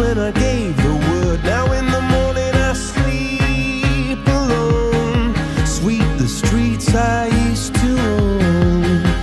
when I gave the word. Now in the morning I sleep alone. Sweep the streets I used to own.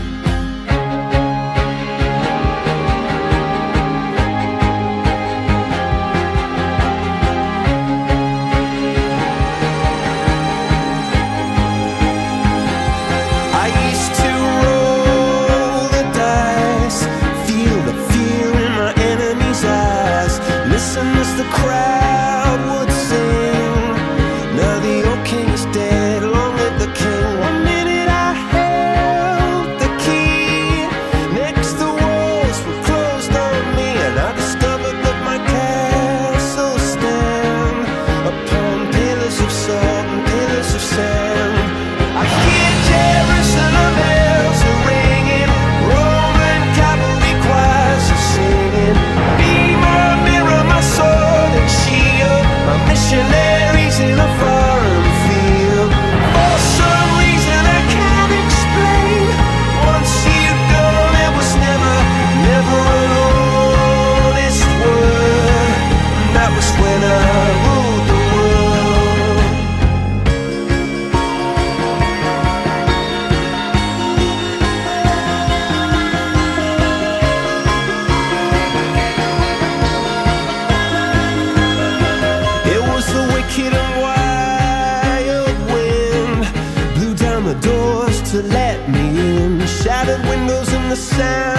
I used to roll the dice, feel the fear in my enemy's eyes, listen as the crowd would sing. Now the old king is dead, long live the king. One minute I held the key, next the walls were closed on me, and I discovered that my castle stand upon pillars of salt and pillars of sand. I hear Jerusalem bells are ringing, Roman cavalry choirs are singing. Be my mirror, my sword and shield, my missionaries in a foreign field. For some reason I can't explain, once you've gone it was never, never an honest word. And that was when I ruled the world. It was the wicked and wild wind, blew down the doors to let me in, shattered windows in the sound